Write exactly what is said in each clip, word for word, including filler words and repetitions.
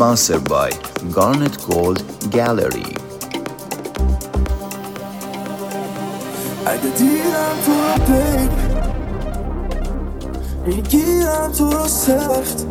sponsored by Garnet Gold Gallery. اگه دیدم تو رو بیب میگیرم تو رو سفت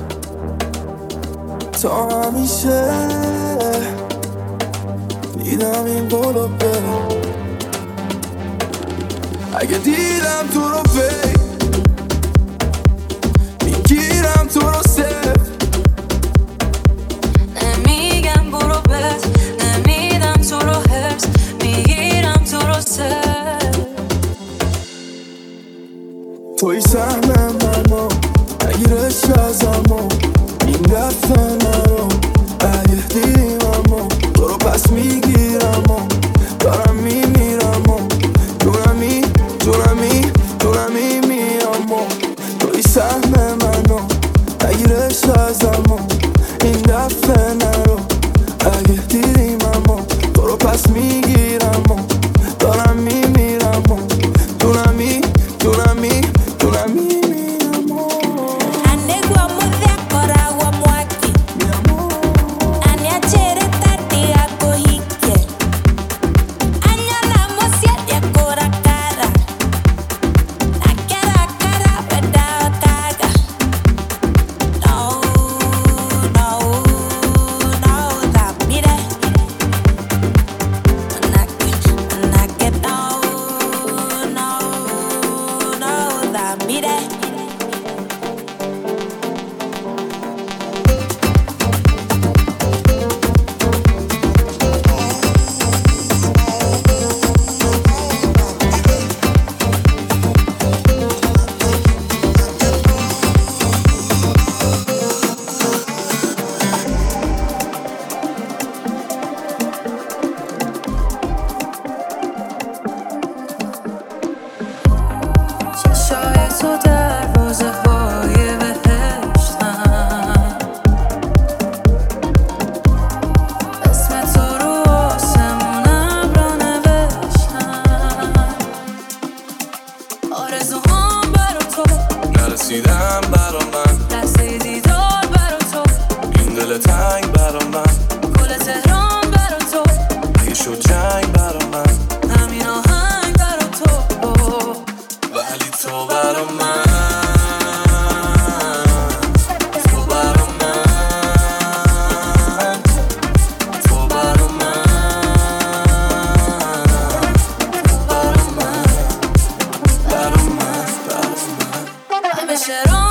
تا همیشه دیدم این بولو بره. اگه دیدم تو رو بیب میگیرم تو رو سفت نمیگم برو بس نمیدم تو رو حرس میگیرم تو رو سفت توی سهمم منو نگیرش ازمو این دفعه نرو اگه دیدیم امو تو رو پس میگیرم دارم میمیرم جونمی جونمی جونمی میامو توی سهم منو نگیرش ازمو این دفعه نرو اگه دیدیم امو تو رو پس میگیرم دارم میمیرم جونمی جونمی جونمی نرسیدم برا من لحظه دیدار برا تو این دل تنگ برا من گل تهران برا تو اگه شد جنگ برا من همین آهنگ برا تو ولی تو برا من تو برا من تو برا من برا من برا من برا من همه شرام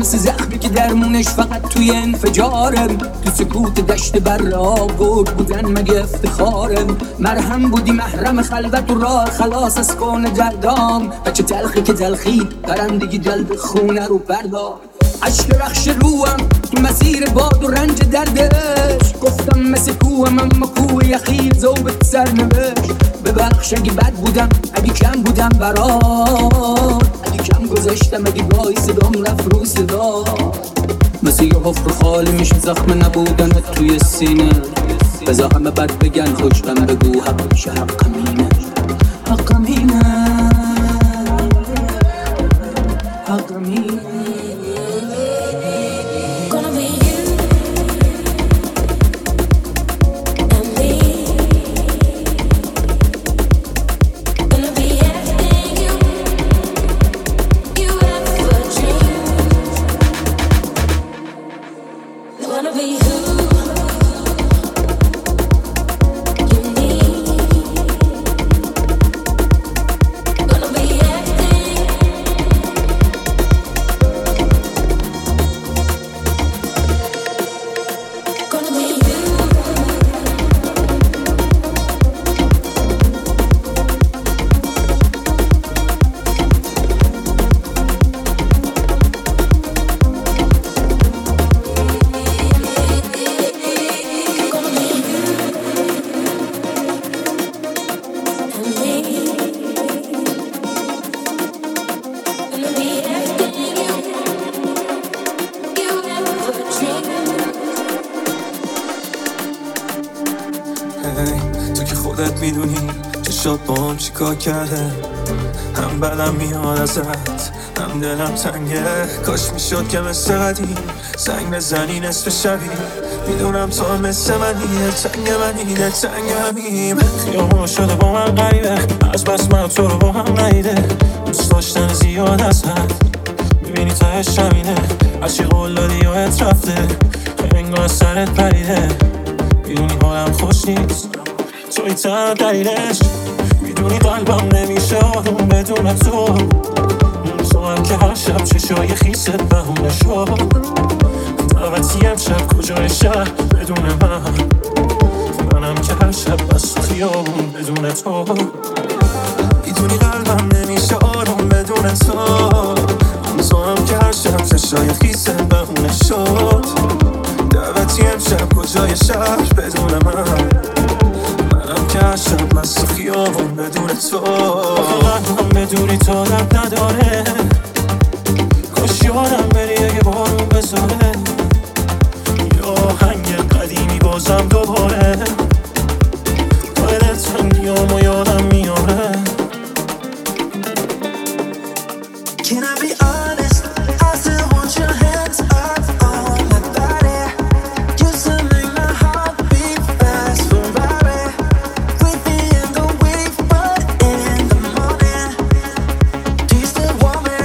مثل زخمی که درمونش فقط توی انفجارم. تو سکوت دشت بر آبود بودن مگه افتخارم. مرهم بودی محرم خلوت و راه خلاص از کون دردام. بچه تلخی که تلخید پرندگی جلد خونه رو بردار. عشق رخش روم تو مسیر باد و رنج دردش. گفتم مثل کوهم اما کوه یخی زوبت سر نوشت. ببخش اگه بد بودم اگه کم بودم برات. اگه کم گذاشتم اگه گاهی صدام رفت رو صدا. مثل یه حفر خالی میشه زخم نبودنت توی سینه. بذار همه بد بگن خوشم بگو حق میشه حقم اینه. حقم اینه حقم اینه. چیکار کرده هم بدم میاد ازت هم دلم تنگه. کاش میشد که مثل قدیم زنگ بزنی نصف شبی. میدونم تو مثل منی تنگ منی تنگ همیم. خیامون شده با من غریبه از بس من تو رو با هم ندیده. دوست داشتن زیاد از حد میبینی تهش همینه. هرچی قول دادی و ات رفته انگار سرت پریده. میدونی حالم خوش نیست توی تنها دلیلش. میدونی قلبم نمیشه آروم بدون تو. تو هم که هر شب چشای خیست بهونه شد. دعوتی امشب کجای شهر بدون من. منم که هر شب بس تو خیابون بدون تو. میدونی قلبم نمیشه آروم بدون تو. تو هم که هر شب چشای خیست بهونه شد. دعوتی امشب کجای شهر بدون من. که عشق بس خیابون بدون تو. من بدونی تا رب نداره. کاش یادم بری اگه بارون بذاره. یا آهنگ قدیمی بازم دوباره. دلت رنگیام و یادم میاره. Can I be honest? I still want your hands up on my body. Used to make my heart beat fast Ferrari. With me in the week, but in the morning. Do you still want me?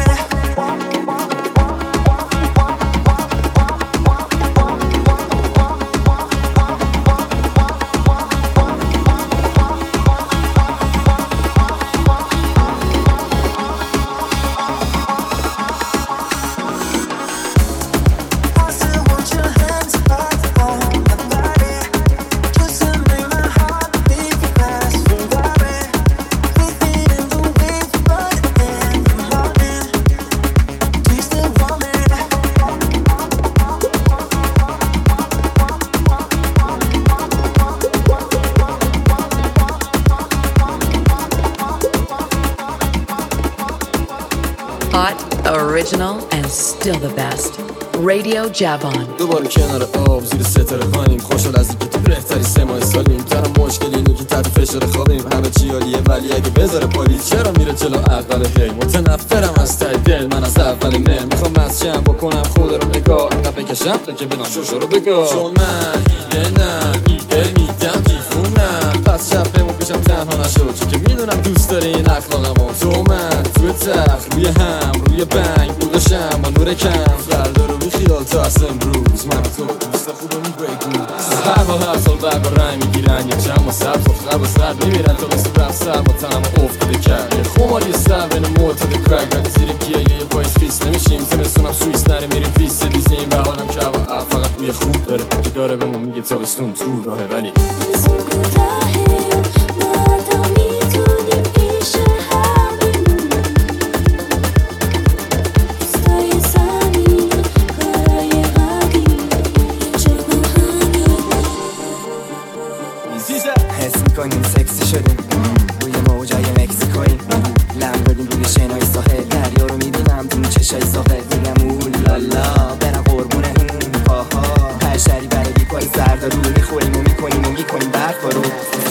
Hot, original, and still the best. Radio Javon. دوباره کنار آب زیر ستاره پاییم. خوشحال از اینکه تو بهتری سه ماه سالیم. تنها مشکل اینه که تحت فشار خوابیم. همه چی عالیه ولی اگه بذاره پلیس چرا میره جلو اول هی. متنفرم از ته دل من از اول نه. میخوام مسجم بکنم خود رو نگاه انقدر بکشم تا که بنام شوشو رو بگاه. چون من ایده نه ایده میدم دیفونم. پس شب بمون پیشم تنها نشد چون که میدونم دوست داری این اخلاقمو. تو من توی تخت روی هم روی بنگ بودشم با نور کم. فردا رو بیخیال تا از امروز من تو دوست خوبه میگوی. هر حال هر سال بر رای میگیرن یک چند ما سر تو خرب و سر میمیرن تا بسید رفت سر با تنم افتاده کرد. یه خمالی سر بین معتاد کرک رد زیر گیه یه پایس خیست نمیشیم. زمستونم سویس نره میریم داره که داره به ما میگه تابستون تو راهه ولی حس میکنیم سکسی شدیم روی موجای مکزیکوییم لم دادیم روی شنای ساحل دریا رو میبینم تو چشای ساحل میگم اولالا برم قربون اون پاها هر شری برای بیپای سرد رو میخوریم و میکنیم و میکنیم برف رو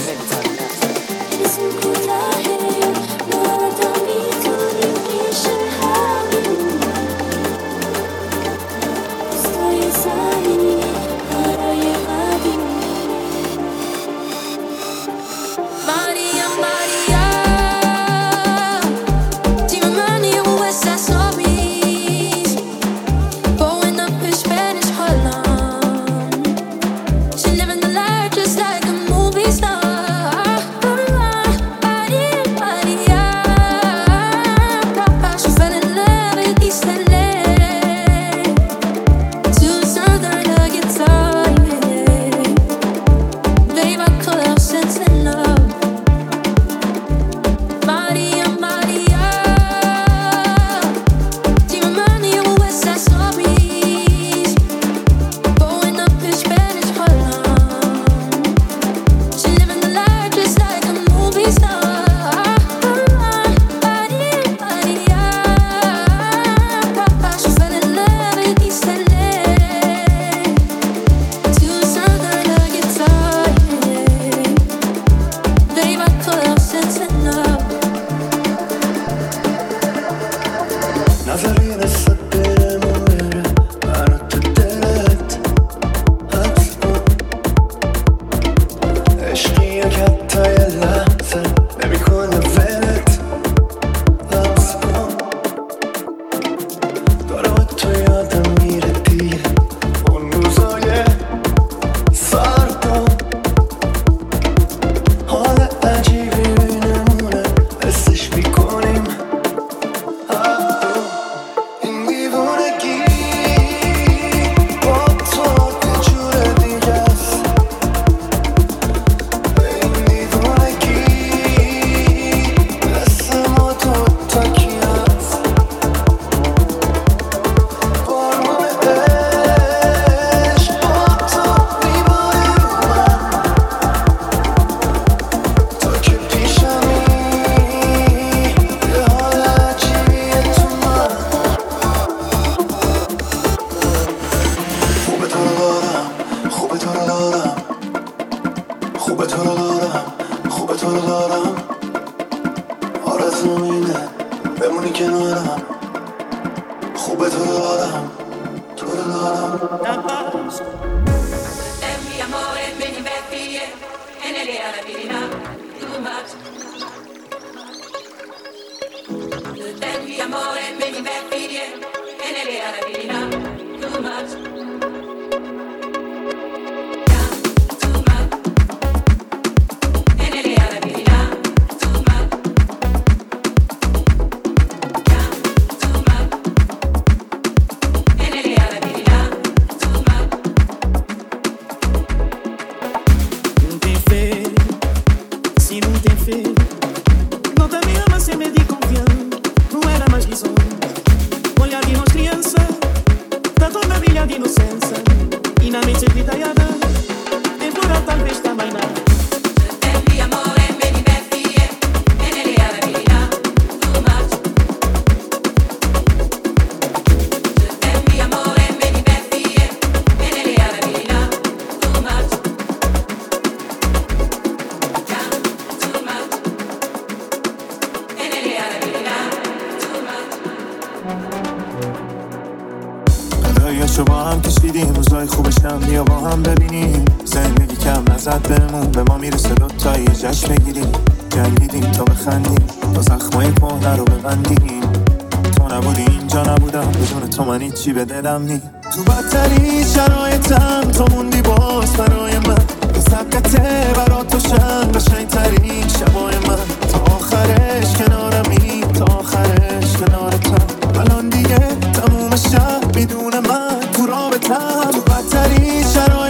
رو با هم کشیدیم روزای خوبش هم بیا با هم ببینیم زندگی کم نزد بهمون به ما میرسه دوتا یه جشن بگیریم جنگیدیم تا بخندیم تا زخمای کهنه رو ببندیم تو نبودی اینجا نبودم بدون تو من هیچی به دلم نی تو بدترین شرایطم تو موندی باز برای من به سبقته برا تو شن قشنگترین شبای من تا آخرش کنارمی تا آخرش کنارتم الان دیگه تموم شب میدونه من تو رابطم تو بدترین شرایطم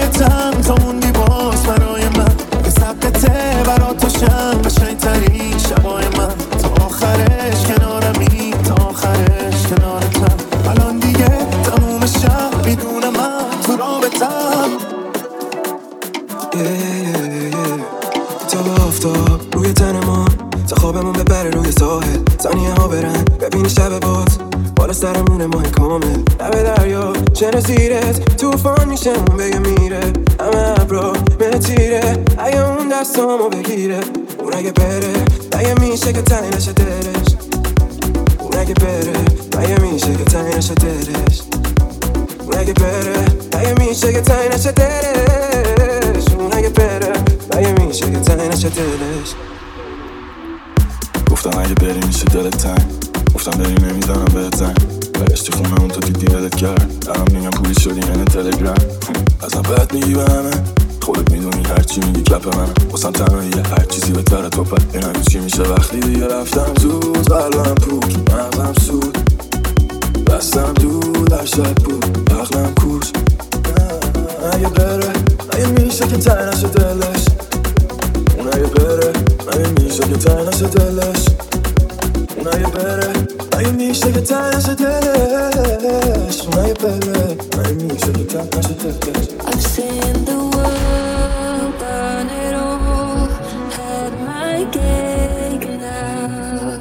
ساحل ثانیه ها برن ببینی شب باز بالا سرمونه ماه کامل لب دریا چنه زیرت توفان میشه اون بگه میره همه ابرا مره تیره اگه اون دستامو بگیره اون اگه بره اگه میشه که تنی نشه دلش اون اگه بره اگه میشه که تنی نشه دلش اون اگه بره اگه میشه که تنی نشه دلش اون اگه بره اگه میشه که تنی نشه دلش گفتم اگه بری میشه دلت تنگ گفتم بری نمیدانم بهت زنگ برشتی خونه اون تو دیدی ولت کرد الان میگم پولی شدی یعنی تلگرام ازم بد میگی به همه خودت میدونی هرچی میگی کپ منم واسم تنهاییه هر چیزی به تره تو پد این همه چی میشه وقتی دیگه رفتم زود قلبم پود مغزم سود بستم دور در شب بود عقلم کوش اگه بره اگه میشه که تنه نشه دلش اون اگه بره اگه میشه که تنه نشه دلش اون اگه بره اگه میشه که تنه نشه دلش اون اگه بره اگه میشه که تنه نشه دلش I've seen the world burn it all, had my cake now.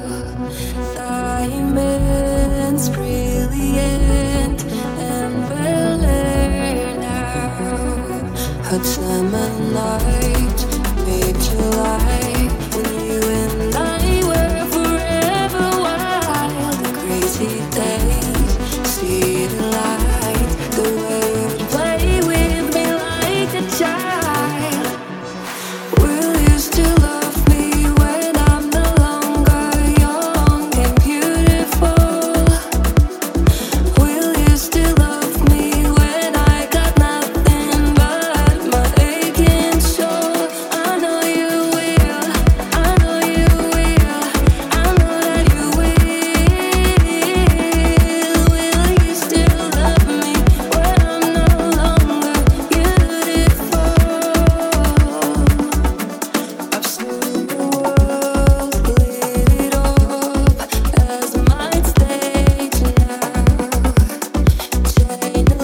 Diamonds brilliant and Bel Air now. Hot summer night, made July, when you and I were forever wild. The crazy days, see the light, the way you play with me like a child. Will you still love me when I'm no longer young and beautiful? Will you still love me when I got nothing but my aching soul? I know you will, I know you will, I know that you will. Will you still love me when I'm no longer beautiful? I've seen the world lit up as my stage now. Chain a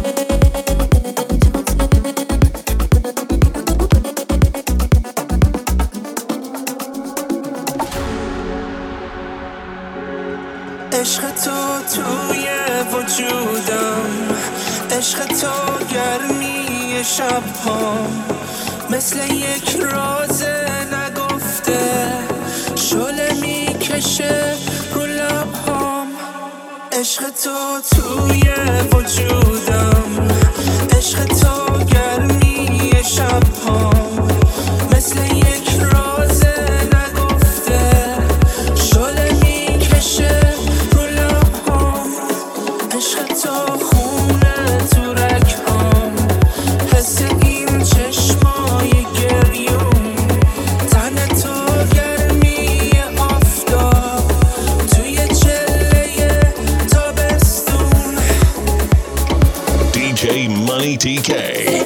عشق تو توی وجودم عشق تو گرمی شب‌هام مثل یک راز نگفته شعله میکشه رو لب‌هام عشق تو توی وجودم عشق تو گرمی شب‌هام مثل یک راز نگفته شعله میکشه رو لب‌هام عشق تو خونه تو رگ‌هام حس این چشمای گریون تن تو گرمی آفتاب توی چله تابستون D J Money T K.